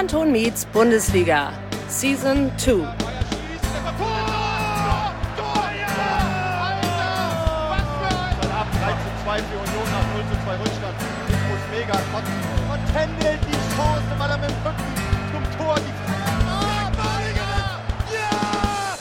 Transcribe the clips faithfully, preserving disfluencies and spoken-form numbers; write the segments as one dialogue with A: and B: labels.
A: Millanton meets Bundesliga, Season zwei.
B: drei zu zwei für Union nach null zu zwei Rückstand. Ich muss mega kotzen. Und Händel die Chance, weil er mit dem Rücken zum Tor die Ah, Balinger! Ja!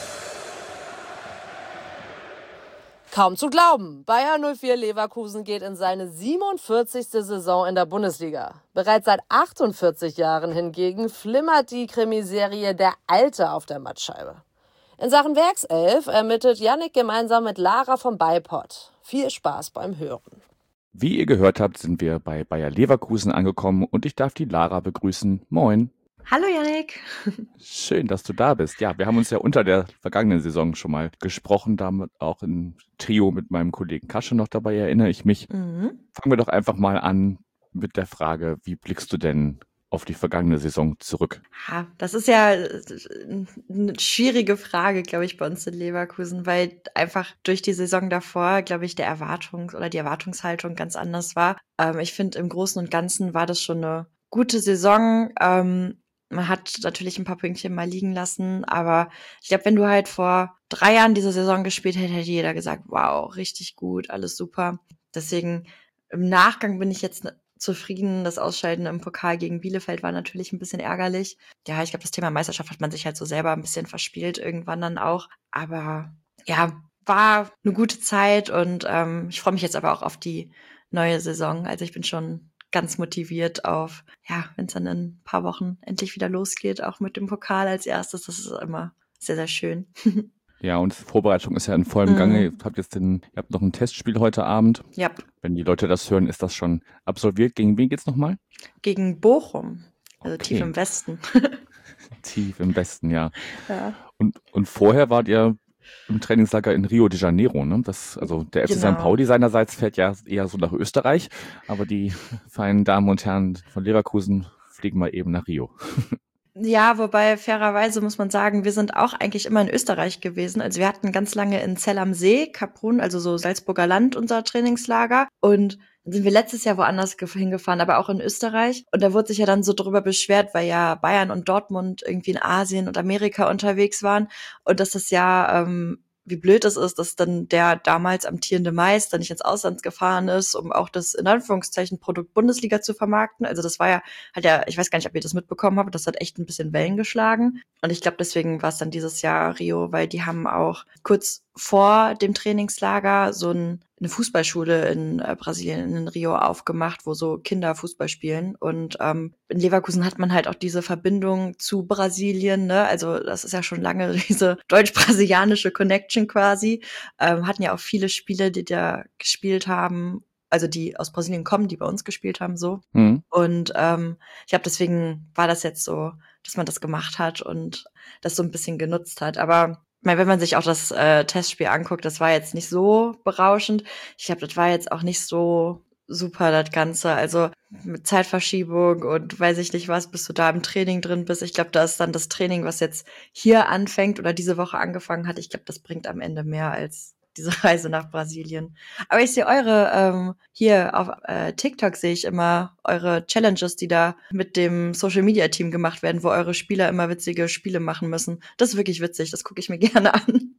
A: Kaum zu glauben, Bayer null vier Leverkusen geht in seine siebenundvierzigste Saison in der Bundesliga. Bereits seit achtundvierzig Jahren hingegen flimmert die Krimiserie Der Alte auf der Mattscheibe. In Sachen Werkself ermittelt Yannick gemeinsam mit Lara vom Beipod. Viel Spaß beim Hören.
C: Wie ihr gehört habt, sind wir bei Bayer Leverkusen angekommen und ich darf die Lara begrüßen. Moin.
D: Hallo Yannick.
C: Schön, dass du da bist. Ja, wir haben uns ja unter der vergangenen Saison schon mal gesprochen, damit auch im Trio mit meinem Kollegen Kasche noch dabei, erinnere ich mich.
D: Mhm.
C: Fangen wir doch einfach mal an mit der Frage, wie blickst du denn auf die vergangene Saison zurück?
D: Ja, das ist ja eine schwierige Frage, glaube ich, bei uns in Leverkusen, weil einfach durch die Saison davor, glaube ich, der Erwartungs- oder die Erwartungshaltung ganz anders war. Ähm, ich finde, im Großen und Ganzen war das schon eine gute Saison. Ähm, man hat natürlich ein paar Pünktchen mal liegen lassen, aber ich glaube, wenn du halt vor drei Jahren diese Saison gespielt hättest, hätte jeder gesagt, wow, richtig gut, alles super. Deswegen im Nachgang bin ich jetzt zufrieden. Das Ausscheiden im Pokal gegen Bielefeld war natürlich ein bisschen ärgerlich. Ja, ich glaube, das Thema Meisterschaft hat man sich halt so selber ein bisschen verspielt irgendwann dann auch. Aber ja, war eine gute Zeit und ähm, ich freue mich jetzt aber auch auf die neue Saison. Also ich bin schon ganz motiviert auf, ja, wenn es dann in ein paar Wochen endlich wieder losgeht, auch mit dem Pokal als erstes. Das ist immer sehr, sehr schön.
C: Ja, und die Vorbereitung ist ja in vollem
D: Mhm.
C: Gange. Ihr habt jetzt den, ihr habt noch ein Testspiel heute Abend.
D: Ja,
C: Wenn die Leute das hören, ist das schon absolviert. Gegen wen geht's nochmal?
D: gegen Bochum, also
C: Okay.
D: tief im Westen.
C: Tief im Westen, ja.
D: Ja.
C: Und, und vorher wart ihr im Trainingslager in Rio de Janeiro, ne? Das, also der F C
D: Genau.
C: Sankt Pauli seinerseits fährt ja eher so nach Österreich, aber die feinen Damen und Herren von Leverkusen fliegen mal eben nach Rio.
D: Ja, wobei fairerweise muss man sagen, wir sind auch eigentlich immer in Österreich gewesen. Also wir hatten ganz lange in Zell am See, Kaprun, also so Salzburger Land, unser Trainingslager. Und dann sind wir letztes Jahr woanders ge- hingefahren, aber auch in Österreich. Und da wurde sich ja dann so drüber beschwert, weil ja Bayern und Dortmund irgendwie in Asien und Amerika unterwegs waren. Und dass das ja, ähm, wie blöd es ist, dass dann der damals amtierende Meister nicht ins Ausland gefahren ist, um auch das in Anführungszeichen Produkt Bundesliga zu vermarkten. Also das war ja, hat ja, ich weiß gar nicht, ob ihr das mitbekommen habt, das hat echt ein bisschen Wellen geschlagen. Und ich glaube, deswegen war es dann dieses Jahr Rio, weil die haben auch kurz vor dem Trainingslager so ein, eine Fußballschule in äh, Brasilien, in Rio aufgemacht, wo so Kinder Fußball spielen. Und ähm, in Leverkusen hat man halt auch diese Verbindung zu Brasilien, ne? Also das ist ja schon lange diese deutsch-brasilianische Connection quasi. Ähm, hatten ja auch viele Spiele, die da gespielt haben, also die aus Brasilien kommen, die bei uns gespielt haben, so.
C: Hm.
D: Und ähm, ich glaube, deswegen war das jetzt so, dass man das gemacht hat und das so ein bisschen genutzt hat. Aber ich meine, wenn man sich auch das äh, Testspiel anguckt, das war jetzt nicht so berauschend. Ich glaube, das war jetzt auch nicht so super, das Ganze. Also mit Zeitverschiebung und weiß ich nicht was, bis du da im Training drin bist. Ich glaube, da ist dann das Training, was jetzt hier anfängt oder diese Woche angefangen hat. Ich glaube, das bringt am Ende mehr als diese Reise nach Brasilien. Aber ich sehe eure, ähm, hier auf äh, TikTok sehe ich immer eure Challenges, die da mit dem Social-Media-Team gemacht werden, wo eure Spieler immer witzige Spiele machen müssen. Das ist wirklich witzig, das gucke ich mir gerne an.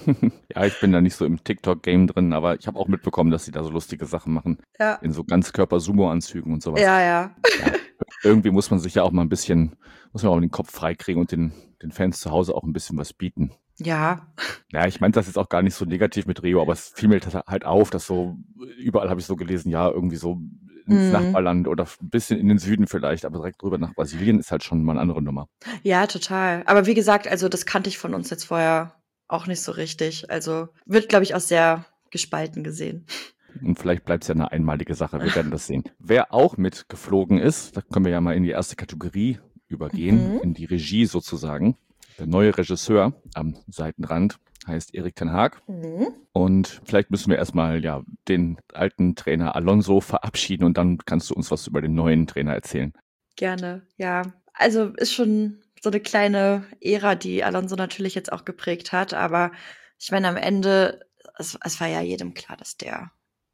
C: Ja, ich bin da nicht so im TikTok-Game drin, aber ich habe auch mitbekommen, dass sie da so lustige Sachen machen.
D: Ja.
C: In so Ganzkörper-Sumo-Anzügen und sowas.
D: Ja, ja.
C: Ja, irgendwie muss man sich ja auch mal ein bisschen, muss man auch den Kopf freikriegen und den, den Fans zu Hause auch ein bisschen was bieten.
D: Ja.
C: Ja, ich meine das jetzt auch gar nicht so negativ mit Rio, aber es fiel mir halt auf, dass so, überall habe ich so gelesen, ja, irgendwie so ins
D: Mhm.
C: Nachbarland oder ein bisschen in den Süden vielleicht, aber direkt drüber nach Brasilien ist halt schon mal eine andere Nummer.
D: Ja, total. Aber wie gesagt, also das kannte ich von uns jetzt vorher auch nicht so richtig. Also wird, glaube ich, auch sehr gespalten gesehen.
C: Und vielleicht bleibt es ja eine einmalige Sache, wir werden das sehen. Wer auch mitgeflogen ist, da können wir ja mal in die erste Kategorie übergehen,
D: Mhm.
C: in die Regie sozusagen. Der neue Regisseur am Seitenrand heißt Erik ten Hag.
D: Mhm.
C: Und vielleicht müssen wir erstmal ja den alten Trainer Alonso verabschieden und dann kannst du uns was über den neuen Trainer erzählen.
D: Gerne, ja. Also ist schon so eine kleine Ära, die Alonso natürlich jetzt auch geprägt hat. Aber ich meine, am Ende, es, es war ja jedem klar, dass der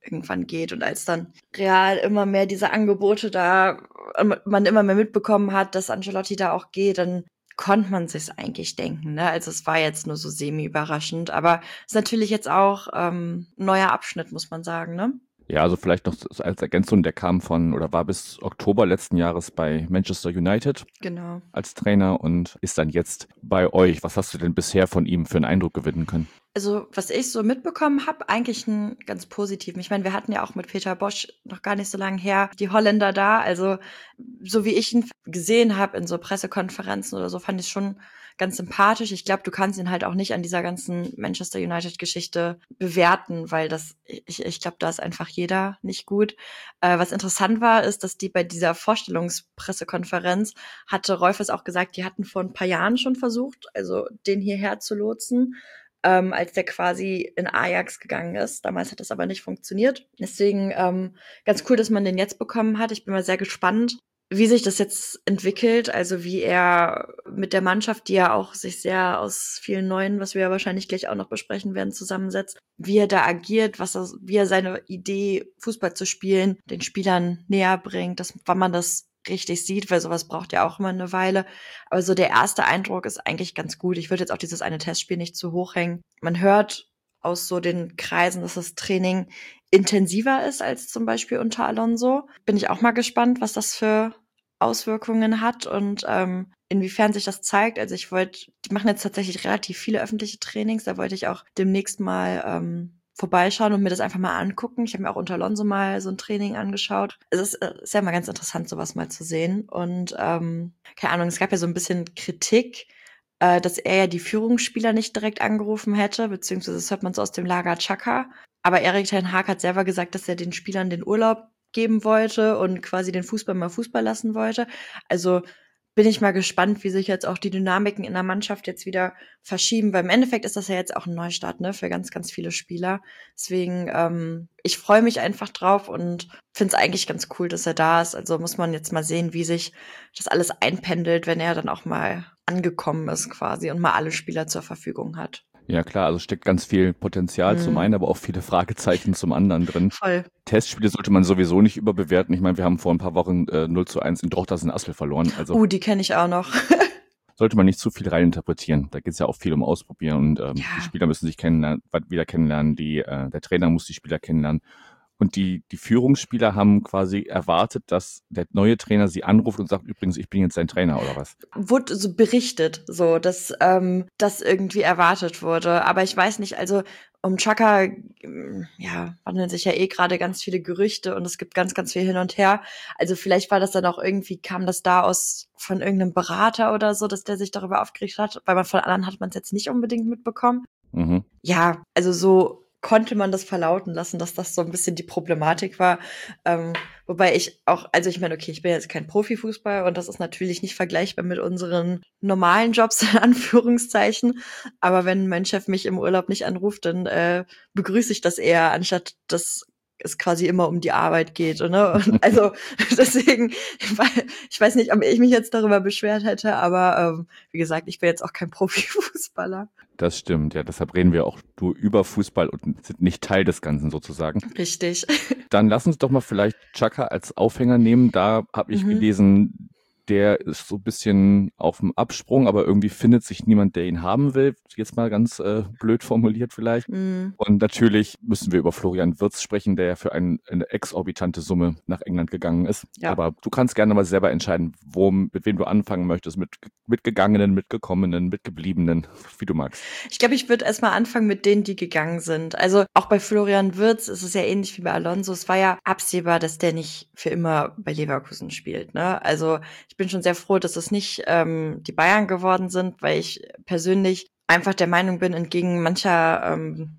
D: irgendwann geht. Und als dann Real immer mehr diese Angebote da, man immer mehr mitbekommen hat, dass Ancelotti da auch geht, dann konnte man sich's eigentlich denken, ne? Also es war jetzt nur so semi-überraschend, aber es ist natürlich jetzt auch ähm, ein neuer Abschnitt, muss man sagen, ne?
C: Ja, also vielleicht noch als Ergänzung, der kam von oder war bis Oktober letzten Jahres bei Manchester United
D: Genau.
C: als Trainer und ist dann jetzt bei euch. Was hast du denn bisher von ihm für einen Eindruck gewinnen können?
D: Also, was ich so mitbekommen habe, eigentlich einen ganz positiven. Ich meine, wir hatten ja auch mit Peter Bosz noch gar nicht so lange her die Holländer da. Also, so wie ich ihn gesehen habe in so Pressekonferenzen oder so, fand ich schon ganz sympathisch. Ich glaube, du kannst ihn halt auch nicht an dieser ganzen Manchester United-Geschichte bewerten, weil das, ich, ich glaube, da ist einfach jeder nicht gut. Äh, was interessant war, ist, dass die bei dieser Vorstellungspressekonferenz hatte Reufers auch gesagt, die hatten vor ein paar Jahren schon versucht, also den hierher zu lotsen. Ähm, als der quasi in Ajax gegangen ist. Damals hat das aber nicht funktioniert. Deswegen ähm, ganz cool, dass man den jetzt bekommen hat. Ich bin mal sehr gespannt, wie sich das jetzt entwickelt. Also wie er mit der Mannschaft, die ja auch sich sehr aus vielen Neuen, was wir ja wahrscheinlich gleich auch noch besprechen werden, zusammensetzt, wie er da agiert, was er, wie er seine Idee, Fußball zu spielen, den Spielern näher bringt, dass, wann man das richtig sieht, weil sowas braucht ja auch immer eine Weile. Aber so der erste Eindruck ist eigentlich ganz gut. Ich würde jetzt auch dieses eine Testspiel nicht zu hoch hängen. Man hört aus so den Kreisen, dass das Training intensiver ist als zum Beispiel unter Alonso. Bin ich auch mal gespannt, was das für Auswirkungen hat und ähm, inwiefern sich das zeigt. Also ich wollte, die machen jetzt tatsächlich relativ viele öffentliche Trainings. Da wollte ich auch demnächst mal ähm, vorbeischauen und mir das einfach mal angucken. Ich habe mir auch unter Alonso mal so ein Training angeschaut. Es ist, äh, ist ja mal ganz interessant, sowas mal zu sehen. Und ähm, keine Ahnung, es gab ja so ein bisschen Kritik, äh, dass er ja die Führungsspieler nicht direkt angerufen hätte, beziehungsweise das hört man so aus dem Lager Xhaka. Aber Erik ten Hag hat selber gesagt, dass er den Spielern den Urlaub geben wollte und quasi den Fußball mal Fußball lassen wollte. Also bin ich mal gespannt, wie sich jetzt auch die Dynamiken in der Mannschaft jetzt wieder verschieben, weil im Endeffekt ist das ja jetzt auch ein Neustart, ne, für ganz, ganz viele Spieler. Deswegen, ähm, ich freue mich einfach drauf und finde es eigentlich ganz cool, dass er da ist. Also muss man jetzt mal sehen, wie sich das alles einpendelt, wenn er dann auch mal angekommen ist quasi und mal alle Spieler zur Verfügung hat.
C: Ja klar, also steckt ganz viel Potenzial
D: Mhm.
C: zum einen, aber auch viele Fragezeichen zum anderen drin.
D: Voll.
C: Testspiele sollte man sowieso nicht überbewerten. Ich meine, wir haben vor ein paar Wochen äh, null zu eins in Drochtersen Assel verloren. Also
D: Uh, die kenne ich auch noch.
C: sollte man nicht zu viel reininterpretieren. Da geht es ja auch viel um Ausprobieren und ähm,
D: Ja.
C: die Spieler müssen sich kennenlernen, wieder kennenlernen, die, äh, der Trainer muss die Spieler kennenlernen. Und die, die Führungsspieler haben quasi erwartet, dass der neue Trainer sie anruft und sagt, übrigens, ich bin jetzt dein Trainer oder was?
D: Wurde so berichtet, so, dass ähm, das irgendwie erwartet wurde. Aber ich weiß nicht, also um Xhaka, ähm, ja, wandeln sich ja eh gerade ganz viele Gerüchte und es gibt ganz, ganz viel hin und her. Also vielleicht war das dann auch irgendwie, kam das da aus von irgendeinem Berater oder so, dass der sich darüber aufgeregt hat, weil man von anderen hat man es jetzt nicht unbedingt mitbekommen.
C: Mhm.
D: Ja, also so konnte man das verlauten lassen, dass das so ein bisschen die Problematik war. Ähm, wobei ich auch, also ich meine, okay, ich bin jetzt kein Profifußball und das ist natürlich nicht vergleichbar mit unseren normalen Jobs, in Anführungszeichen. Aber wenn mein Chef mich im Urlaub nicht anruft, dann äh, begrüße ich das eher, anstatt dass es quasi immer um die Arbeit geht. Ne? Und also deswegen, ich weiß nicht, ob ich mich jetzt darüber beschwert hätte, aber ähm, wie gesagt, ich bin jetzt auch kein Profifußballer.
C: Das stimmt, ja. Deshalb reden wir auch nur über Fußball und sind nicht Teil des Ganzen sozusagen.
D: Richtig.
C: Dann lass uns doch mal vielleicht Xhaka als Aufhänger nehmen. Da habe ich
D: Mhm.
C: gelesen, der ist so ein bisschen auf dem Absprung, aber irgendwie findet sich niemand, der ihn haben will. Jetzt mal ganz äh, blöd formuliert vielleicht.
D: Mhm.
C: Und natürlich müssen wir über Florian Wirtz sprechen, der für ein, eine exorbitante Summe nach England gegangen ist.
D: Ja.
C: Aber du kannst gerne mal selber entscheiden, wo, mit wem du anfangen möchtest. Mit mitgegangenen, mitgekommenen, mitgebliebenen, wie du magst.
D: Ich glaube, ich würde erstmal anfangen mit denen, die gegangen sind. Also auch bei Florian Wirtz ist es ja ähnlich wie bei Alonso. Es war ja absehbar, dass der nicht für immer bei Leverkusen spielt. Ne? Also ich bin schon sehr froh, dass es nicht ähm, die Bayern geworden sind, weil ich persönlich einfach der Meinung bin, entgegen mancher ähm,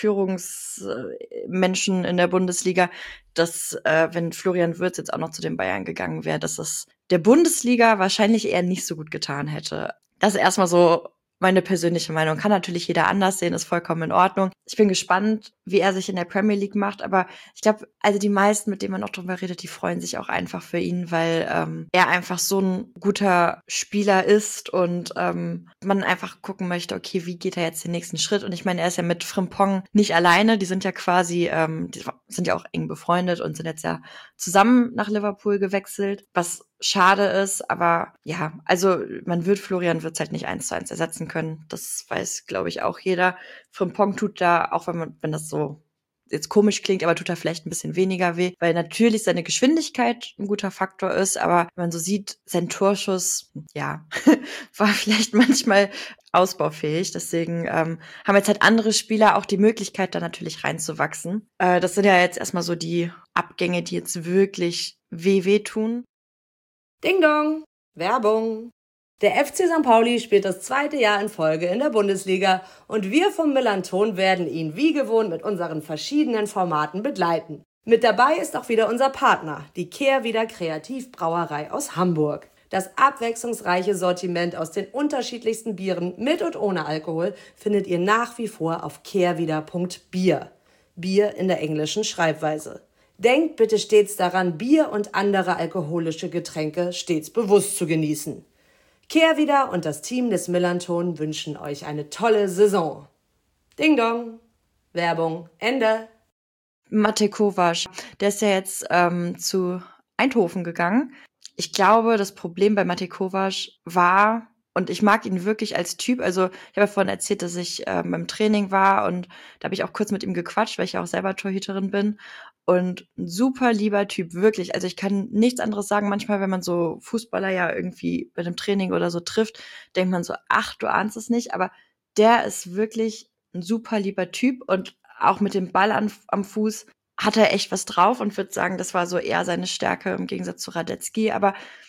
D: Führungsmenschen in der Bundesliga, dass äh, wenn Florian Wirtz jetzt auch noch zu den Bayern gegangen wäre, dass es der Bundesliga wahrscheinlich eher nicht so gut getan hätte. Das erstmal so meine persönliche Meinung. Kann natürlich jeder anders sehen, ist vollkommen in Ordnung. Ich bin gespannt, wie er sich in der Premier League macht, aber ich glaube, also die meisten, mit denen man auch drüber redet, die freuen sich auch einfach für ihn, weil ähm, er einfach so ein guter Spieler ist und ähm, man einfach gucken möchte, okay, wie geht er jetzt den nächsten Schritt? Und ich meine, er ist ja mit Frimpong nicht alleine, die sind ja quasi, ähm, die sind ja auch eng befreundet und sind jetzt ja zusammen nach Liverpool gewechselt, was schade ist, aber ja, also man wird Florian Wirtz halt nicht eins zu eins ersetzen können. Das weiß, glaube ich, auch jeder. Frimpong tut da, auch wenn man, wenn das so jetzt komisch klingt, aber tut da vielleicht ein bisschen weniger weh, weil natürlich seine Geschwindigkeit ein guter Faktor ist, aber wenn man so sieht, sein Torschuss, ja, war vielleicht manchmal ausbaufähig. Deswegen ähm, haben jetzt halt andere Spieler auch die Möglichkeit, da natürlich reinzuwachsen. Äh, das sind ja jetzt erstmal so die Abgänge, die jetzt wirklich weh weh tun.
A: Ding Dong, Werbung. Der F C Sankt Pauli spielt das zweite Jahr in Folge in der Bundesliga und wir vom Millanton werden ihn wie gewohnt mit unseren verschiedenen Formaten begleiten. Mit dabei ist auch wieder unser Partner, die Kehrwieder Kreativbrauerei aus Hamburg. Das abwechslungsreiche Sortiment aus den unterschiedlichsten Bieren mit und ohne Alkohol findet ihr nach wie vor auf kehrwieder punkt bier. Bier in der englischen Schreibweise. Denkt bitte stets daran, Bier und andere alkoholische Getränke stets bewusst zu genießen. Kehrwieder und das Team des Millanton wünschen euch eine tolle Saison. Ding Dong. Werbung Ende.
D: Mate Kovac, der ist ja jetzt ähm, zu Eindhoven gegangen. Ich glaube, das Problem bei Mate Kovac war, und ich mag ihn wirklich als Typ, also ich habe ja vorhin erzählt, dass ich ähm, beim Training war und da habe ich auch kurz mit ihm gequatscht, weil ich ja auch selber Torhüterin bin. Und ein super lieber Typ, wirklich. Also ich kann nichts anderes sagen. Manchmal, wenn man so Fußballer ja irgendwie bei einem Training oder so trifft, denkt man so, ach, du ahnst es nicht. Aber der ist wirklich ein super lieber Typ und auch mit dem Ball an, am Fuß hat er echt was drauf und würde sagen, das war so eher seine Stärke im Gegensatz zu Radetzky. Aber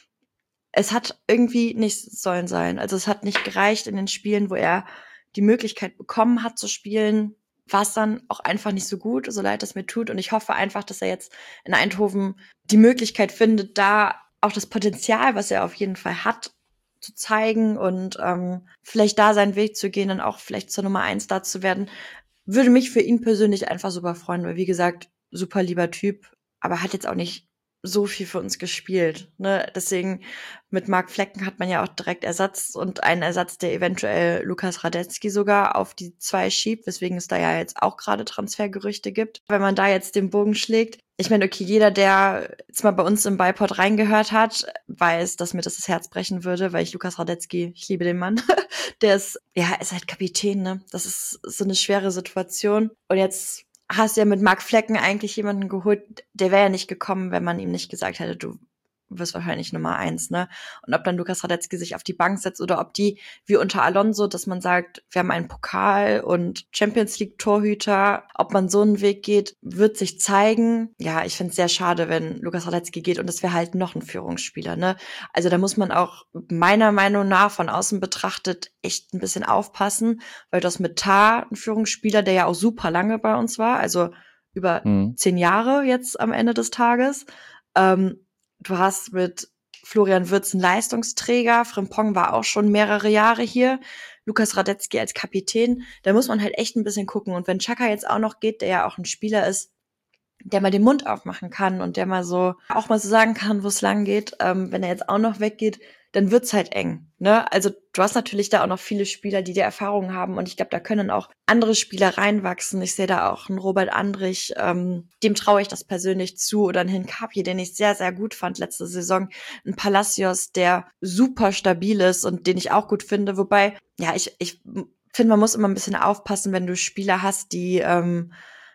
D: es hat irgendwie nicht sollen sein. Also es hat nicht gereicht in den Spielen, wo er die Möglichkeit bekommen hat zu spielen, war es dann auch einfach nicht so gut, so leid es mir tut. Und ich hoffe einfach, dass er jetzt in Eindhoven die Möglichkeit findet, da auch das Potenzial, was er auf jeden Fall hat, zu zeigen und ähm, vielleicht da seinen Weg zu gehen und auch vielleicht zur Nummer eins da zu werden. Würde mich für ihn persönlich einfach super freuen, weil wie gesagt, super lieber Typ, aber hat jetzt auch nicht so viel für uns gespielt. Ne? Deswegen mit Marc Flecken hat man ja auch direkt Ersatz und einen Ersatz, der eventuell Lukas Radetzky sogar auf die zwei schiebt, weswegen es da ja jetzt auch gerade Transfergerüchte gibt. Wenn man da jetzt den Bogen schlägt, ich meine, okay, jeder, der jetzt mal bei uns im Beipod reingehört hat, weiß, dass mir das das Herz brechen würde, weil ich Lukas Radetzky, ich liebe den Mann, der ist, ja, ist halt Kapitän, ne? Das ist so eine schwere Situation. Und jetzt hast du ja mit Marc Flecken eigentlich jemanden geholt, der wäre ja nicht gekommen, wenn man ihm nicht gesagt hätte, du wirst wahrscheinlich Nummer eins, ne? Und ob dann Lukas Radetzky sich auf die Bank setzt oder ob die, wie unter Alonso, dass man sagt, wir haben einen Pokal und Champions League Torhüter, ob man so einen Weg geht, wird sich zeigen. Ja, ich finde es sehr schade, wenn Lukas Radetzky geht und es wäre halt noch ein Führungsspieler, ne? Also da muss man auch meiner Meinung nach von außen betrachtet echt ein bisschen aufpassen, weil du hast mit Tar einen Führungsspieler, der ja auch super lange bei uns war, also über mhm. zehn Jahre jetzt am Ende des Tages. Ähm, Du hast mit Florian Wirtz einen Leistungsträger, Frimpong war auch schon mehrere Jahre hier, Lukas Radetzky als Kapitän, da muss man halt echt ein bisschen gucken. Und wenn Xhaka jetzt auch noch geht, der ja auch ein Spieler ist, der mal den Mund aufmachen kann und der mal so, auch mal so sagen kann, wo es lang geht, ähm, wenn er jetzt auch noch weggeht, dann wird's halt eng, ne? Also du hast natürlich da auch noch viele Spieler, die die Erfahrung haben und ich glaube, da können auch andere Spieler reinwachsen. Ich sehe da auch einen Robert Andrich, ähm, dem traue ich das persönlich zu, oder einen Hincapié, den ich sehr, sehr gut fand letzte Saison, ein Palacios, der super stabil ist und den ich auch gut finde, wobei, ja, ich, ich finde, man muss immer ein bisschen aufpassen, wenn du Spieler hast, die ähm,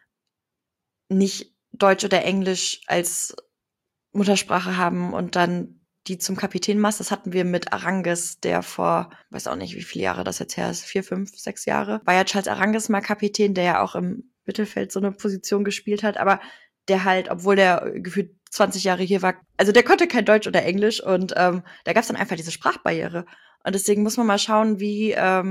D: nicht Deutsch oder Englisch als Muttersprache haben und dann die zum Kapitän machst. Das hatten wir mit Arangues, der vor, weiß auch nicht, wie viele Jahre das jetzt her ist, vier, fünf, sechs Jahre. War ja Charles Arangues mal Kapitän, der ja auch im Mittelfeld so eine Position gespielt hat, aber der halt, obwohl der gefühlt zwanzig Jahre hier war, also der konnte kein Deutsch oder Englisch und ähm, da gab es dann einfach diese Sprachbarriere. Und deswegen muss man mal schauen, wie ähm,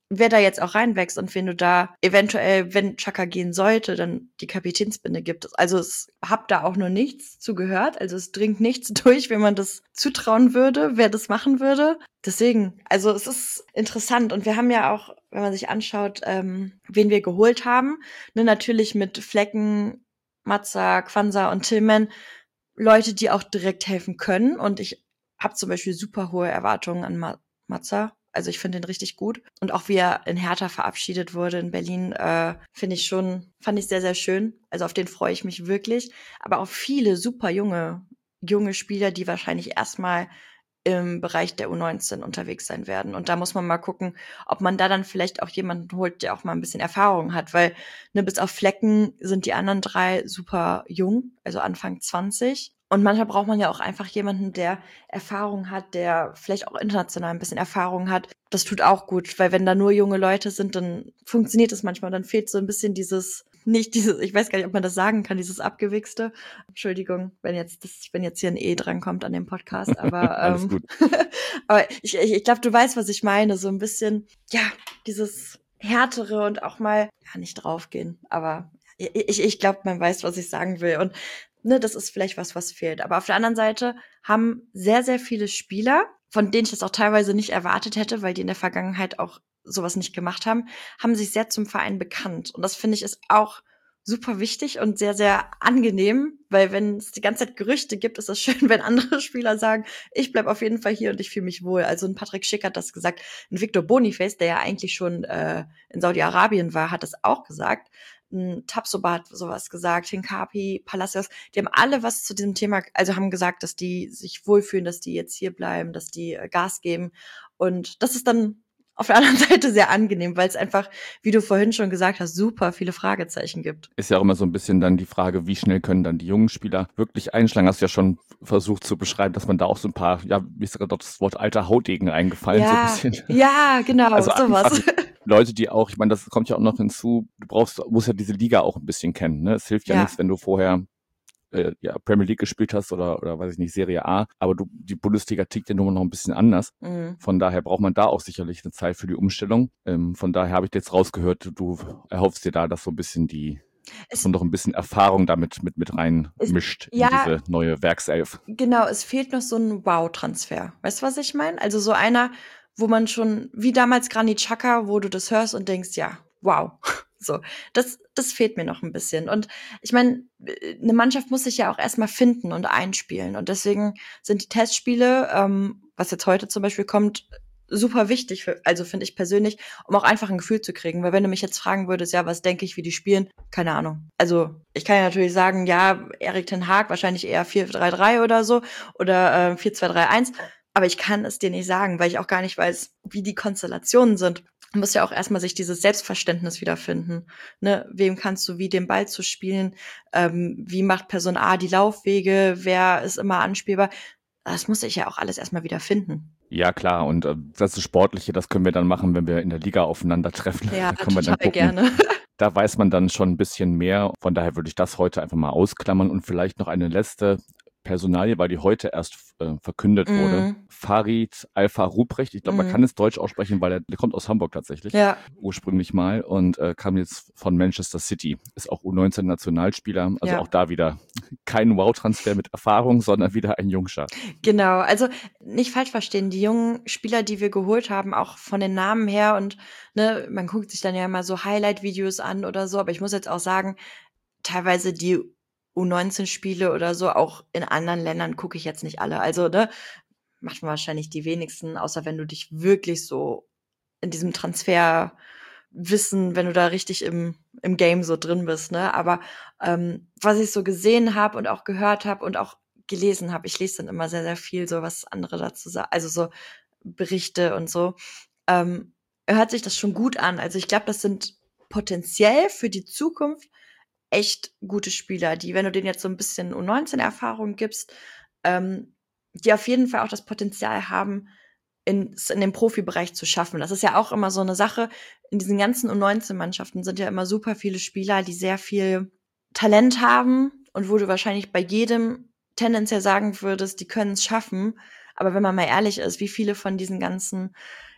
D: wer da jetzt auch reinwächst und wen du da eventuell, wenn Xhaka gehen sollte, dann die Kapitänsbinde gibt. Also es hab da auch nur nichts zu gehört. Also es dringt nichts durch, wenn man das zutrauen würde, wer das machen würde. Deswegen, also es ist interessant. Und wir haben ja auch, wenn man sich anschaut, ähm, wen wir geholt haben, ne, natürlich mit Flecken, Matza, Quansah und Tillman, Leute, die auch direkt helfen können. Und ich habe zum Beispiel super hohe Erwartungen an Ma- Matza. Also ich finde ihn richtig gut. Und auch wie er in Hertha verabschiedet wurde in Berlin, äh, finde ich schon, fand ich sehr, sehr schön. Also auf den freue ich mich wirklich. Aber auch viele super junge, junge Spieler, die wahrscheinlich erstmal im Bereich der U neunzehn unterwegs sein werden. Und da muss man mal gucken, ob man da dann vielleicht auch jemanden holt, der auch mal ein bisschen Erfahrung hat. Weil ne, bis auf Flecken sind die anderen drei super jung, also Anfang zwanzig. Und manchmal braucht man ja auch einfach jemanden, der Erfahrung hat, der vielleicht auch international ein bisschen Erfahrung hat. Das tut auch gut, weil wenn da nur junge Leute sind, dann funktioniert es manchmal. Dann fehlt so ein bisschen dieses, nicht dieses, ich weiß gar nicht, ob man das sagen kann, dieses Abgewichste. Entschuldigung, wenn jetzt das, wenn jetzt hier ein E drankommt an dem Podcast, aber
C: Alles
D: ähm,
C: gut.
D: aber ich, ich, ich glaube, du weißt, was ich meine. So ein bisschen, ja, dieses härtere und auch mal, ja, nicht draufgehen, aber ich, ich, ich glaube, man weiß, was ich sagen will. Und ne, das ist vielleicht was, was fehlt. Aber auf der anderen Seite haben sehr, sehr viele Spieler, von denen ich das auch teilweise nicht erwartet hätte, weil die in der Vergangenheit auch sowas nicht gemacht haben, haben sich sehr zum Verein bekannt. Und das finde ich ist auch super wichtig und sehr, sehr angenehm, weil wenn es die ganze Zeit Gerüchte gibt, ist es schön, wenn andere Spieler sagen, ich bleib auf jeden Fall hier und ich fühle mich wohl. Also ein Patrick Schick hat das gesagt, ein Victor Boniface, der ja eigentlich schon äh, in Saudi-Arabien war, hat das auch gesagt. Ein Tapsoba hat sowas gesagt, Hincapi, Palacios, die haben alle was zu diesem Thema, also haben gesagt, dass die sich wohlfühlen, dass die jetzt hier bleiben, dass die äh, Gas geben. Und das ist dann auf der anderen Seite sehr angenehm, weil es einfach, wie du vorhin schon gesagt hast, super viele Fragezeichen gibt.
C: Ist ja auch immer so ein bisschen dann die Frage, wie schnell können dann die jungen Spieler wirklich einschlagen. Hast du ja schon versucht zu beschreiben, dass man da auch so ein paar, ja, mir ist gerade das Wort alter Hautegen eingefallen,
D: Ja,
C: so ein bisschen.
D: ja, genau,
C: Also
D: sowas.
C: einfach Leute, die auch, ich meine, das kommt ja auch noch hinzu, du brauchst, musst ja diese Liga auch ein bisschen kennen, ne? Es hilft ja,
D: Ja.
C: nichts, wenn du vorher äh, ja, Premier League gespielt hast oder, oder weiß ich nicht, Serie A, aber du, die Bundesliga tickt ja nur noch ein bisschen anders.
D: Mhm.
C: Von daher braucht man da auch sicherlich eine Zeit für die Umstellung. Ähm, von daher habe ich jetzt rausgehört, du erhoffst dir da, dass so ein bisschen die, dass
D: Es-
C: man doch ein bisschen Erfahrung damit mit, mit rein
D: Es-
C: mischt in
D: ja.
C: diese neue Werkself.
D: Genau, es fehlt noch so ein Wow-Transfer. Weißt du, was ich meine? Also so einer, wo man schon, wie damals Granit Xhaka, wo du das hörst und denkst, ja, wow. So, das, das fehlt mir noch ein bisschen. Und ich meine, eine Mannschaft muss sich ja auch erstmal finden und einspielen. Und deswegen sind die Testspiele, ähm, was jetzt heute zum Beispiel kommt, super wichtig, für, also finde ich persönlich, um auch einfach ein Gefühl zu kriegen. Weil wenn du mich jetzt fragen würdest, ja, was denke ich, wie die spielen, keine Ahnung. Also ich kann ja natürlich sagen, ja, Erik ten Hag, wahrscheinlich eher vier drei drei oder so oder äh, vier zwei drei eins. Aber ich kann es dir nicht sagen, weil ich auch gar nicht weiß, wie die Konstellationen sind. Man muss ja auch erstmal sich dieses Selbstverständnis wiederfinden. Ne? Wem kannst du wie den Ball zu spielen? Ähm, wie macht Person A die Laufwege? Wer ist immer anspielbar? Das muss ich ja auch alles erstmal wieder finden.
C: Ja, klar. Und äh, das ist Sportliche, das können wir dann machen, wenn wir in der Liga aufeinandertreffen.
D: Ja,
C: Da können wir dann
D: total
C: gucken.
D: gerne.
C: Da weiß man dann schon ein bisschen mehr. Von daher würde ich das heute einfach mal ausklammern und vielleicht noch eine letzte Personalie, weil die heute erst äh, verkündet
D: Mhm.
C: wurde. Farid Alfa-Ruprecht. Ich glaube, man
D: Mhm.
C: kann es deutsch aussprechen, weil er, der kommt aus Hamburg tatsächlich.
D: Ja,
C: Ursprünglich mal und äh, kam jetzt von Manchester City. Ist auch U neunzehn Nationalspieler. Also
D: Ja.
C: auch da wieder kein Wow-Transfer mit Erfahrung, sondern wieder ein Jungschat.
D: genau. Also nicht falsch verstehen, die jungen Spieler, die wir geholt haben, auch von den Namen her und ne, man guckt sich dann ja immer so Highlight-Videos an oder so, aber ich muss jetzt auch sagen, teilweise die U neunzehn-Spiele oder so, auch in anderen Ländern gucke ich jetzt nicht alle. Also, ne, macht man wahrscheinlich die wenigsten, außer wenn du dich wirklich so in diesem Transfer wissen, wenn du da richtig im, im Game so drin bist, ne? Aber ähm, was ich so gesehen habe und auch gehört habe und auch gelesen habe, ich lese dann immer sehr, sehr viel, so was andere dazu sagen, also so Berichte und so, ähm, hört sich das schon gut an. Also ich glaube, das sind potenziell für die Zukunft echt gute Spieler, die, wenn du denen jetzt so ein bisschen U neunzehn-Erfahrung gibst, ähm, die auf jeden Fall auch das Potenzial haben, in, in den Profibereich zu schaffen. Das ist ja auch immer so eine Sache. In diesen ganzen U neunzehn-Mannschaften sind ja immer super viele Spieler, die sehr viel Talent haben und wo du wahrscheinlich bei jedem tendenziell sagen würdest, die können es schaffen. Aber wenn man mal ehrlich ist, wie viele von diesen ganzen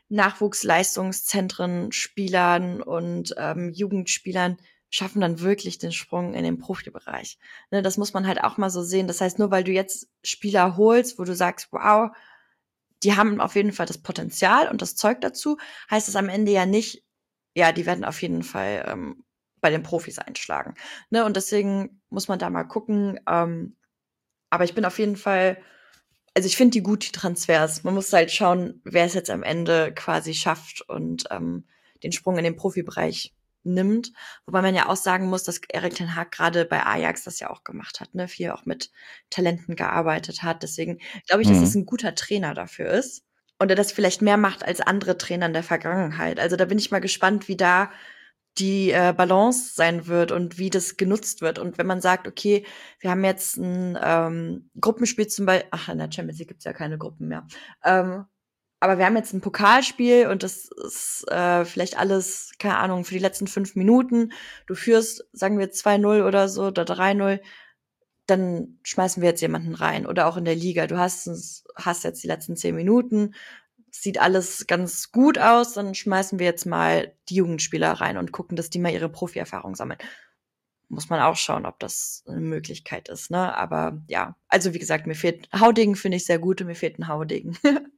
D: Nachwuchsleistungszentren, Spielern und ähm, Jugendspielern schaffen dann wirklich den Sprung in den Profibereich. Ne, das muss man halt auch mal so sehen. Das heißt, nur weil du jetzt Spieler holst, wo du sagst, wow, die haben auf jeden Fall das Potenzial und das Zeug dazu, heißt es am Ende ja nicht, ja, die werden auf jeden Fall ähm, bei den Profis einschlagen. Ne, und deswegen muss man da mal gucken. Ähm, aber ich bin auf jeden Fall, also ich finde die gut, die Transfers. Man muss halt schauen, wer es jetzt am Ende quasi schafft und ähm, den Sprung in den Profibereich nimmt. Wobei man ja auch sagen muss, dass Erik ten Hag gerade bei Ajax das ja auch gemacht hat, ne, viel auch mit Talenten gearbeitet hat. Deswegen glaube ich, dass es
C: Mhm.
D: ein guter Trainer dafür ist und er das vielleicht mehr macht als andere Trainer in der Vergangenheit. Also da bin ich mal gespannt, wie da die äh, Balance sein wird und wie das genutzt wird. Und wenn man sagt, okay, wir haben jetzt ein ähm, Gruppenspiel zum Beispiel, ach, in der Champions League gibt's ja keine Gruppen mehr, ähm, aber wir haben jetzt ein Pokalspiel und das ist äh, vielleicht alles, keine Ahnung, für die letzten fünf Minuten. Du führst, sagen wir zwei null oder so oder drei null, dann schmeißen wir jetzt jemanden rein. Oder auch in der Liga. Du hast, hast jetzt die letzten zehn Minuten, sieht alles ganz gut aus, dann schmeißen wir jetzt mal die Jugendspieler rein und gucken, dass die mal ihre Profi-Erfahrung sammeln. Muss man auch schauen, ob das eine Möglichkeit ist, ne? Aber ja, also wie gesagt, mir fehlt Haudegen, finde ich sehr gut und mir fehlt ein Haudegen.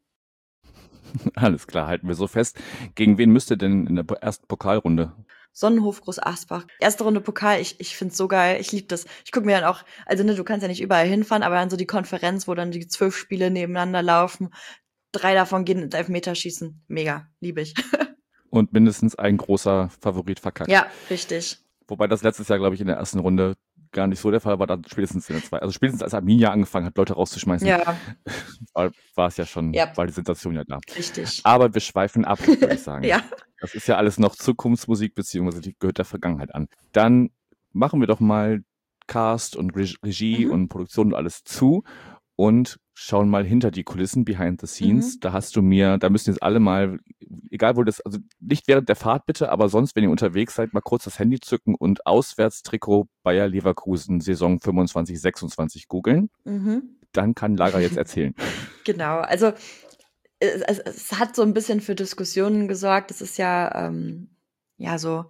C: Alles klar, halten wir so fest. Gegen wen müsst ihr denn in der po- ersten Pokalrunde?
D: Sonnenhof Groß Asbach. Erste Runde Pokal, ich, ich find's so geil. Ich lieb das. Ich guck mir dann auch, also ne, du kannst ja nicht überall hinfahren, aber dann so die Konferenz, wo dann die zwölf Spiele nebeneinander laufen. Drei davon gehen ins Elfmeterschießen. Mega, liebe ich.
C: Und mindestens ein großer Favorit verkackt.
D: Ja, richtig.
C: Wobei das letztes Jahr, glaube ich, in der ersten Runde gar nicht so der Fall war, dann spätestens in der zweiten. Also spätestens als Arminia angefangen hat, Leute rauszuschmeißen,
D: Ja,
C: war, war es ja schon,
D: Ja.
C: war die Sensation ja da.
D: richtig.
C: Aber wir schweifen ab, würde ich sagen.
D: Ja.
C: Das ist ja alles noch Zukunftsmusik, beziehungsweise die gehört der Vergangenheit an. Dann machen wir doch mal Cast und Reg- Regie
D: Mhm.
C: und Produktion und alles zu und schauen mal hinter die Kulissen, behind the scenes.
D: Mhm.
C: Da hast du mir, da müssen jetzt alle mal, egal wo das, also nicht während der Fahrt bitte, aber sonst, wenn ihr unterwegs seid, mal kurz das Handy zücken und Auswärtstrikot Bayer Leverkusen Saison fünfundzwanzig sechsundzwanzig googeln.
D: Mhm.
C: Dann kann Lara jetzt erzählen.
D: Genau, also es, es, es hat so ein bisschen für Diskussionen gesorgt. Es ist ja, ähm, ja so,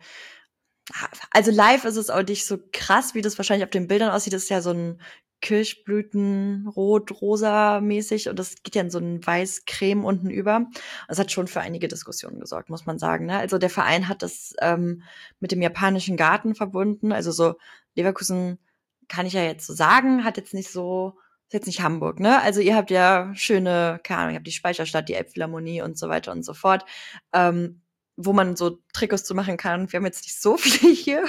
D: also live ist es auch nicht so krass, wie das wahrscheinlich auf den Bildern aussieht. Das ist ja so ein Kirschblüten rot-rosa mäßig und das geht ja in so ein weiß-creme unten über. Das hat schon für einige Diskussionen gesorgt, muss man sagen. Ne? Also der Verein hat das ähm, mit dem japanischen Garten verbunden. Also so Leverkusen kann ich ja jetzt so sagen, hat jetzt nicht so, ist jetzt nicht Hamburg, ne? Also ihr habt ja schöne, keine Ahnung, ihr habt die Speicherstadt, die Elbphilharmonie und so weiter und so fort. Ähm, wo man so Trikots zu machen kann. Wir haben jetzt nicht so viele hier.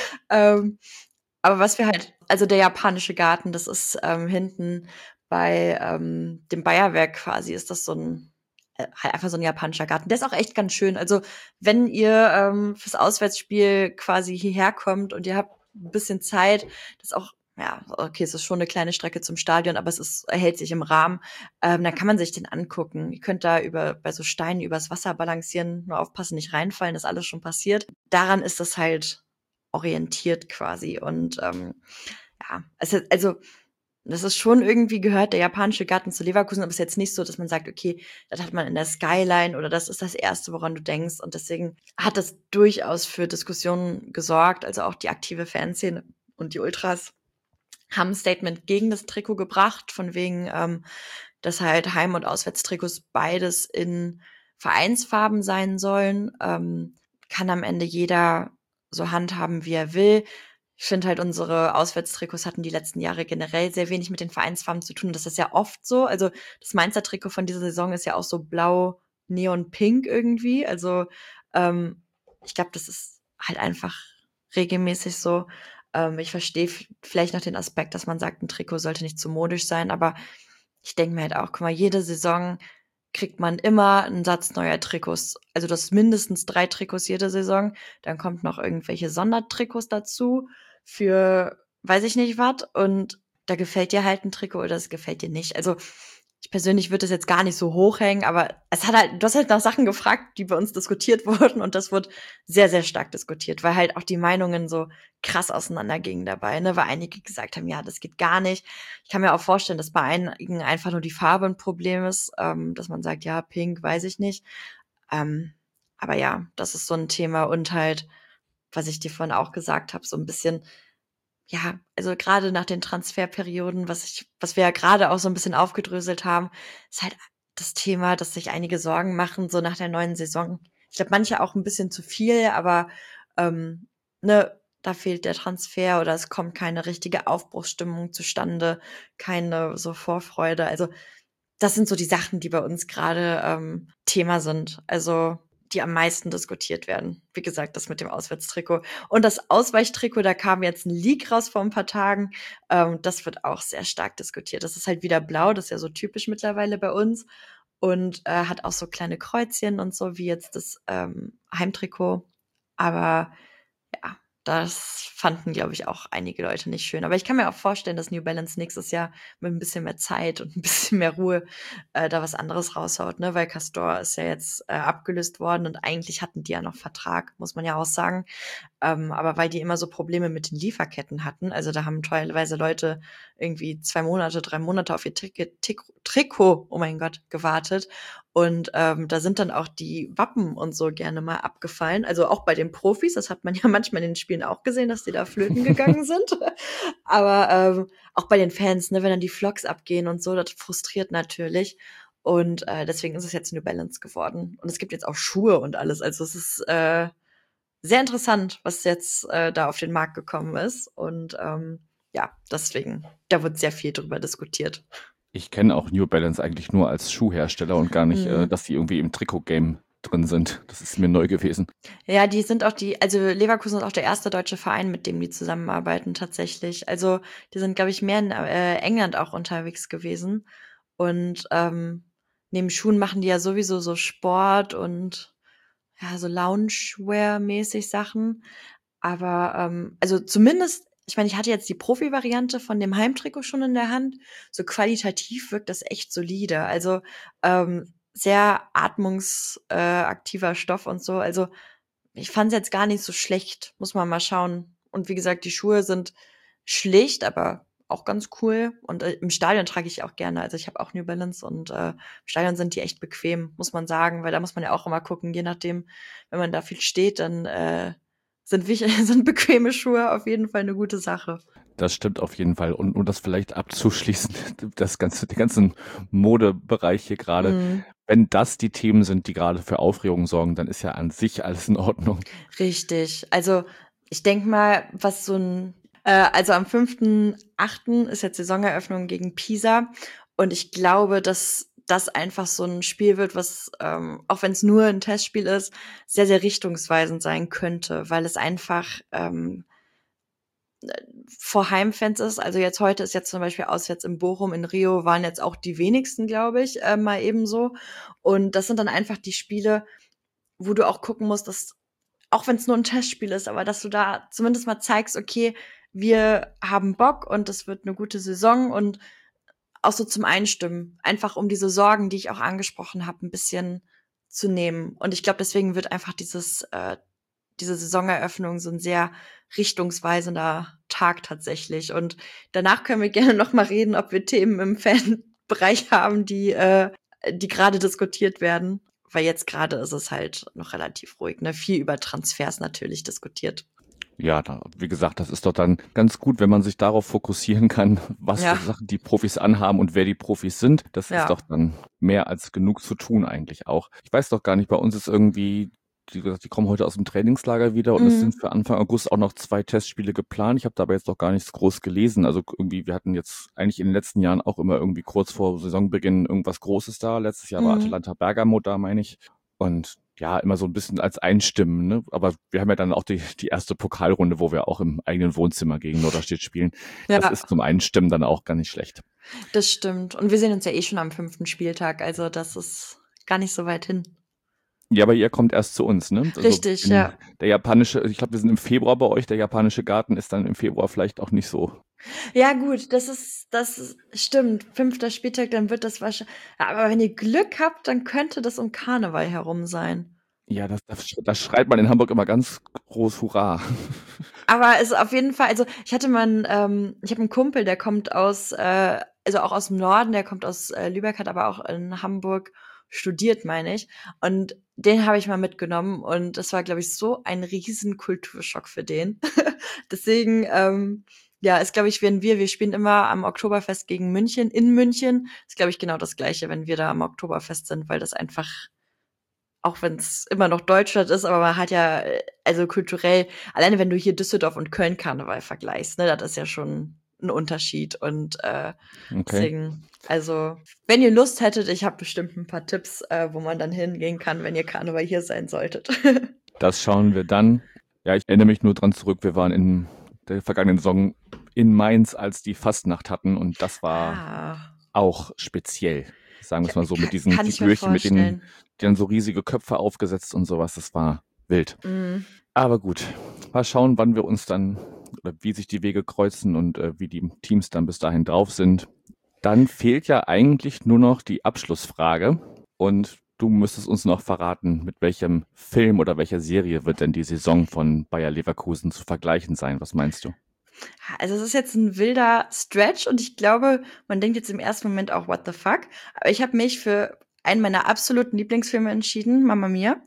D: ähm, aber was wir halt, also der japanische Garten, das ist ähm, hinten bei ähm, dem Bayerwerk quasi, ist das so ein, äh, halt einfach so ein japanischer Garten. Der ist auch echt ganz schön. Also wenn ihr ähm, fürs Auswärtsspiel quasi hierher kommt und ihr habt ein bisschen Zeit, das ist auch, ja, okay, es ist schon eine kleine Strecke zum Stadion, aber es ist, erhält sich im Rahmen. Ähm, dann kann man sich den angucken. Ihr könnt da über bei so Steinen übers Wasser balancieren, nur aufpassen, nicht reinfallen, das ist alles schon passiert. Daran ist das halt orientiert quasi. Und ähm, ja, es ist, also das ist schon irgendwie gehört der japanische Garten zu Leverkusen, aber es ist jetzt nicht so, dass man sagt, okay, das hat man in der Skyline oder das ist das Erste, woran du denkst. Und deswegen hat das durchaus für Diskussionen gesorgt. Also auch die aktive Fanszene und die Ultras haben ein Statement gegen das Trikot gebracht, von wegen, ähm, dass halt Heim- und Auswärtstrikots beides in Vereinsfarben sein sollen. Ähm, kann am Ende jeder so handhaben, wie er will. Ich finde halt, unsere Auswärtstrikots hatten die letzten Jahre generell sehr wenig mit den Vereinsfarben zu tun. Das ist ja oft so. Also das Mainzer Trikot von dieser Saison ist ja auch so blau, neon-pink irgendwie. Also ähm, ich glaube, das ist halt einfach regelmäßig so. Ähm, ich verstehe f- vielleicht noch den Aspekt, dass man sagt, ein Trikot sollte nicht zu modisch sein, aber ich denke mir halt auch, guck mal, jede Saison kriegt man immer einen Satz neuer Trikots. Also das ist mindestens drei Trikots jede Saison. Dann kommt noch irgendwelche Sondertrikots dazu für weiß ich nicht was. Und da gefällt dir halt ein Trikot oder es gefällt dir nicht. Also ich persönlich würde das jetzt gar nicht so hochhängen, aber es hat halt, du hast halt nach Sachen gefragt, die bei uns diskutiert wurden und das wurde sehr, sehr stark diskutiert, weil halt auch die Meinungen so krass auseinandergingen dabei, ne, weil einige gesagt haben, ja, das geht gar nicht. Ich kann mir auch vorstellen, dass bei einigen einfach nur die Farbe ein Problem ist, ähm, dass man sagt, ja, pink, weiß ich nicht. Ähm, aber ja, das ist so ein Thema und halt, was ich dir vorhin auch gesagt habe, so ein bisschen, ja, also gerade nach den Transferperioden, was ich, was wir ja gerade auch so ein bisschen aufgedröselt haben, ist halt das Thema, dass sich einige Sorgen machen, so nach der neuen Saison. Ich glaube, manche auch ein bisschen zu viel, aber ähm, ne, da fehlt der Transfer oder es kommt keine richtige Aufbruchsstimmung zustande, keine so Vorfreude. Also das sind so die Sachen, die bei uns gerade ähm, Thema sind. Also die am meisten diskutiert werden. Wie gesagt, das mit dem Auswärtstrikot. Und das Ausweichtrikot, da kam jetzt ein Leak raus vor ein paar Tagen. Ähm, das wird auch sehr stark diskutiert. Das ist halt wieder blau, das ist ja so typisch mittlerweile bei uns. Und äh, hat auch so kleine Kreuzchen und so, wie jetzt das ähm, Heimtrikot. Aber ja, das fanden, glaube ich, auch einige Leute nicht schön. Aber ich kann mir auch vorstellen, dass New Balance nächstes Jahr mit ein bisschen mehr Zeit und ein bisschen mehr Ruhe äh, da was anderes raushaut, ne? Weil Castor ist ja jetzt äh, abgelöst worden und eigentlich hatten die ja noch Vertrag, muss man ja auch sagen. Ähm, aber weil die immer so Probleme mit den Lieferketten hatten, also da haben teilweise Leute irgendwie zwei Monate, drei Monate auf ihr Trikot, Trikot, oh mein Gott, gewartet. Und ähm, da sind dann auch die Wappen und so gerne mal abgefallen. Also auch bei den Profis, das hat man ja manchmal in den Spielen auch gesehen, dass die da flöten gegangen sind. Aber ähm, auch bei den Fans, ne, wenn dann die Vlogs abgehen und so, das frustriert natürlich. Und äh, deswegen ist es jetzt New Balance geworden. Und es gibt jetzt auch Schuhe und alles. Also es ist äh, sehr interessant, was jetzt äh, da auf den Markt gekommen ist. Und ähm, ja, deswegen, da wird sehr viel drüber diskutiert.
C: Ich kenne auch New Balance eigentlich nur als Schuhhersteller und gar nicht,
D: Mhm.
C: äh, dass die irgendwie im Trikot-Game drin sind. Das ist mir neu gewesen.
D: Ja, die sind auch die, also Leverkusen ist auch der erste deutsche Verein, mit dem die zusammenarbeiten tatsächlich. Also die sind, glaube ich, mehr in äh, England auch unterwegs gewesen. Und ähm, neben Schuhen machen die ja sowieso so Sport und ja, so Loungewear-mäßig Sachen. Aber ähm, also zumindest, ich meine, ich hatte jetzt die Profi-Variante von dem Heimtrikot schon in der Hand. So qualitativ wirkt das echt solide. Also ähm, sehr atmungsaktiver äh, Stoff und so. Also ich fand es jetzt gar nicht so schlecht. Muss man mal schauen. Und wie gesagt, die Schuhe sind schlicht, aber auch ganz cool. Und äh, im Stadion trage ich auch gerne. Also ich habe auch New Balance und äh, im Stadion sind die echt bequem, muss man sagen, weil da muss man ja auch immer gucken, je nachdem, wenn man da viel steht, dann äh, sind, wich- sind bequeme Schuhe auf jeden Fall eine gute Sache.
C: Das stimmt auf jeden Fall. Und um das vielleicht abzuschließen, das ganze, die ganzen Modebereich hier gerade,
D: Mhm.
C: wenn das die Themen sind, die gerade für Aufregung sorgen, dann ist ja an sich alles in Ordnung.
D: Richtig. Also ich denk mal, was so ein, äh, also am fünften achten ist jetzt Saisoneröffnung gegen Pisa und ich glaube, dass das einfach so ein Spiel wird, was, ähm, auch wenn es nur ein Testspiel ist, sehr, sehr richtungsweisend sein könnte, weil es einfach ähm, vor Heimfans ist. Also jetzt heute ist jetzt zum Beispiel auswärts in Bochum, in Rio waren jetzt auch die wenigsten, glaube ich, äh, mal ebenso. Und das sind dann einfach die Spiele, wo du auch gucken musst, dass auch wenn es nur ein Testspiel ist, aber dass du da zumindest mal zeigst, okay, wir haben Bock und es wird eine gute Saison und auch so zum Einstimmen, einfach um diese Sorgen, die ich auch angesprochen habe, ein bisschen zu nehmen. Und ich glaube, deswegen wird einfach dieses äh, diese Saisoneröffnung so ein sehr richtungsweisender Tag tatsächlich. Und danach können wir gerne noch mal reden, ob wir Themen im Fanbereich haben, die äh, die gerade diskutiert werden. Weil jetzt gerade ist es halt noch relativ ruhig, ne? Viel über Transfers natürlich diskutiert.
C: Ja, da, wie gesagt, das ist doch dann ganz gut, wenn man sich darauf fokussieren kann, was
D: Ja.
C: für Sachen die Profis anhaben und wer die Profis sind. Das
D: Ja.
C: ist doch dann mehr als genug zu tun eigentlich auch. Ich weiß doch gar nicht, bei uns ist irgendwie, wie gesagt, die kommen heute aus dem Trainingslager wieder und es
D: Mhm.
C: sind für Anfang August auch noch zwei Testspiele geplant. Ich habe da aber jetzt doch gar nichts groß gelesen. Also irgendwie, wir hatten jetzt eigentlich in den letzten Jahren auch immer irgendwie kurz vor Saisonbeginn irgendwas Großes da. Letztes Jahr war
D: Mhm.
C: Atalanta Bergamo da, meine ich. Und ja, immer so ein bisschen als Einstimmen, ne? Aber wir haben ja dann auch die, die erste Pokalrunde, wo wir auch im eigenen Wohnzimmer gegen Norderstedt spielen. Das
D: Ja,
C: ist zum Einstimmen dann auch gar nicht schlecht.
D: das stimmt. Und wir sehen uns ja eh schon am fünften Spieltag, also das ist gar nicht so weit hin.
C: Ja, aber ihr kommt erst zu uns, ne? Also
D: Richtig,
C: in
D: ja.
C: der japanische, ich glaube, wir sind im Februar bei euch, der japanische Garten ist dann im Februar vielleicht auch nicht so.
D: Ja, gut, das ist, das ist, stimmt. Fünfter Spieltag, dann wird das wahrscheinlich. Aber wenn ihr Glück habt, dann könnte das um Karneval herum sein.
C: Ja, das, das, das schreit man in Hamburg immer ganz groß Hurra.
D: Aber es ist auf jeden Fall, also ich hatte mal, einen, ähm, ich habe einen Kumpel, der kommt aus, äh, also auch aus dem Norden, der kommt aus äh, Lübeck, hat aber auch in Hamburg studiert, meine ich. Und den habe ich mal mitgenommen und das war, glaube ich, so ein riesen Kulturschock für den. Deswegen, ähm, ja, ist, glaube ich, wenn wir, wir spielen immer am Oktoberfest gegen München, in München, ist, glaube ich, genau das Gleiche, wenn wir da am Oktoberfest sind, weil das einfach, auch wenn es immer noch Deutschland ist, aber man hat ja, also kulturell, alleine wenn du hier Düsseldorf und Köln Karneval vergleichst, ne, das ist ja schon ein Unterschied und äh,
C: Okay.
D: deswegen, also, wenn ihr Lust hättet, ich habe bestimmt ein paar Tipps, äh, wo man dann hingehen kann, wenn ihr Karneval hier sein solltet.
C: Das schauen wir dann. Ja, ich erinnere mich nur dran zurück. Wir waren in der vergangenen Saison in Mainz, als die Fastnacht hatten und das war
D: Ah,
C: auch speziell. Sagen wir es mal so, mit diesen
D: kann ich mir
C: Figürchen, mit den,
D: vorstellen.
C: die dann so riesige Köpfe aufgesetzt und sowas. Das war wild.
D: Mm.
C: Aber gut, mal schauen, wann wir uns dann, oder wie sich die Wege kreuzen und äh, wie die Teams dann bis dahin drauf sind. Dann fehlt ja eigentlich nur noch die Abschlussfrage und du müsstest uns noch verraten, mit welchem Film oder welcher Serie wird denn die Saison von Bayer Leverkusen zu vergleichen sein? Was meinst du?
D: Also es ist jetzt ein wilder Stretch und ich glaube, man denkt jetzt im ersten Moment auch, what the fuck? Aber ich habe mich für einen meiner absoluten Lieblingsfilme entschieden, Mamma Mia.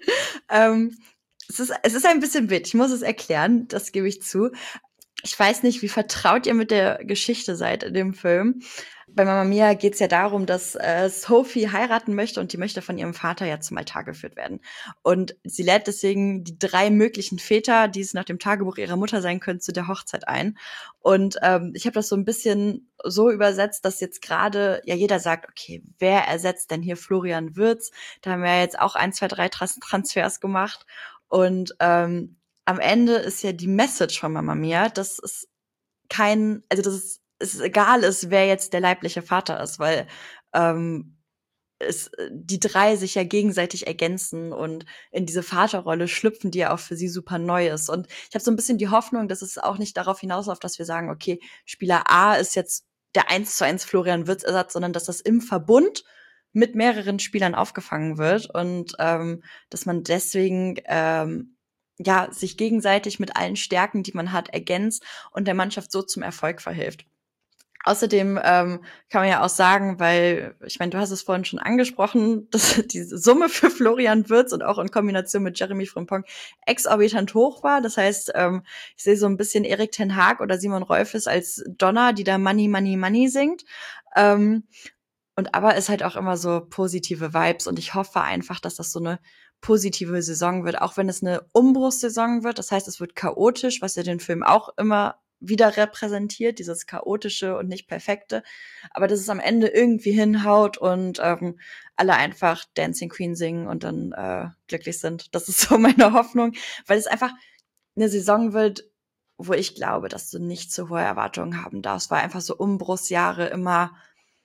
D: ähm, es, ist, es ist ein bisschen wild, ich muss es erklären, das gebe ich zu. Ich weiß nicht, wie vertraut ihr mit der Geschichte seid in dem Film. Bei Mamma Mia geht es ja darum, dass äh, Sophie heiraten möchte und die möchte von ihrem Vater ja zum Altar geführt werden. Und sie lädt deswegen die drei möglichen Väter, die es nach dem Tagebuch ihrer Mutter sein können, zu der Hochzeit ein. Und ähm, ich habe das so ein bisschen so übersetzt, dass jetzt gerade ja jeder sagt, okay, wer ersetzt denn hier Florian Wirtz? Da haben wir ja jetzt auch ein, zwei, drei Trans- Transfers gemacht. Und ähm, am Ende ist ja die Message von Mamma Mia, dass es kein, also dass es, es egal ist, wer jetzt der leibliche Vater ist, weil ähm, es, die drei sich ja gegenseitig ergänzen und in diese Vaterrolle schlüpfen, die ja auch für sie super neu ist. Und ich habe so ein bisschen die Hoffnung, dass es auch nicht darauf hinausläuft, dass wir sagen, okay, Spieler A ist jetzt der eins zu eins Florian Wirtz-Ersatz, sondern dass das im Verbund mit mehreren Spielern aufgefangen wird und ähm, dass man deswegen ähm, ja, sich gegenseitig mit allen Stärken, die man hat, ergänzt und der Mannschaft so zum Erfolg verhilft. Außerdem ähm, kann man ja auch sagen, weil, ich meine, du hast es vorhin schon angesprochen, dass die Summe für Florian Wirtz und auch in Kombination mit Jeremy Frimpong exorbitant hoch war. Das heißt, ähm, ich sehe so ein bisschen Erik ten Hag oder Simon Rolfes als Donna, die da Money, Money, Money singt. Ähm, und aber ist halt auch immer so positive Vibes und ich hoffe einfach, dass das so eine positive Saison wird, auch wenn es eine Umbruchssaison wird. Das heißt, es wird chaotisch, was ja den Film auch immer wieder repräsentiert, dieses chaotische und nicht perfekte. Aber dass es am Ende irgendwie hinhaut und ähm, alle einfach Dancing Queen singen und dann äh, glücklich sind. Das ist so meine Hoffnung, weil es einfach eine Saison wird, wo ich glaube, dass du nicht zu hohe Erwartungen haben darfst, weil einfach so Umbruchsjahre immer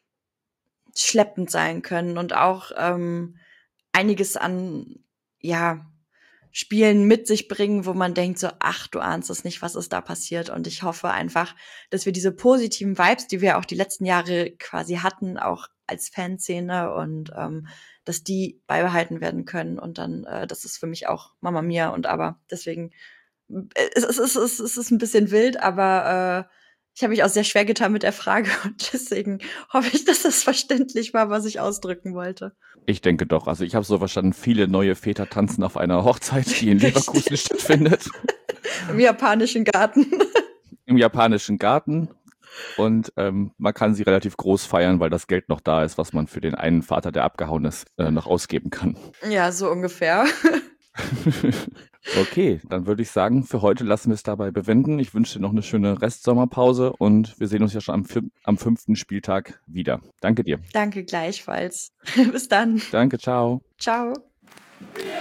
D: schleppend sein können und auch ähm, einiges an ja Spielen mit sich bringen, wo man denkt so, ach, du ahnst es nicht, was ist da passiert. Und ich hoffe einfach, dass wir diese positiven Vibes, die wir auch die letzten Jahre quasi hatten, auch als Fanszene und ähm, dass die beibehalten werden können. Und dann, äh, das ist für mich auch Mamma Mia und aber deswegen, äh, es, es, es, es, es ist ein bisschen wild, aber äh, ich habe mich auch sehr schwer getan mit der Frage und deswegen hoffe ich, dass das verständlich war, was ich ausdrücken wollte.
C: Ich denke doch. Also ich habe so verstanden, viele neue Väter tanzen auf einer Hochzeit, die in Leverkusen stattfindet.
D: Im japanischen Garten.
C: Im japanischen Garten. Und ähm, man kann sie relativ groß feiern, weil das Geld noch da ist, was man für den einen Vater, der abgehauen ist, äh, noch ausgeben kann.
D: Ja, so ungefähr.
C: Okay, dann würde ich sagen, für heute lassen wir es dabei bewenden. Ich wünsche dir noch eine schöne Restsommerpause und wir sehen uns ja schon am, fün- am fünften Spieltag wieder. Danke dir.
D: Danke gleichfalls. Bis dann.
C: Danke, ciao.
D: Ciao.
B: Wir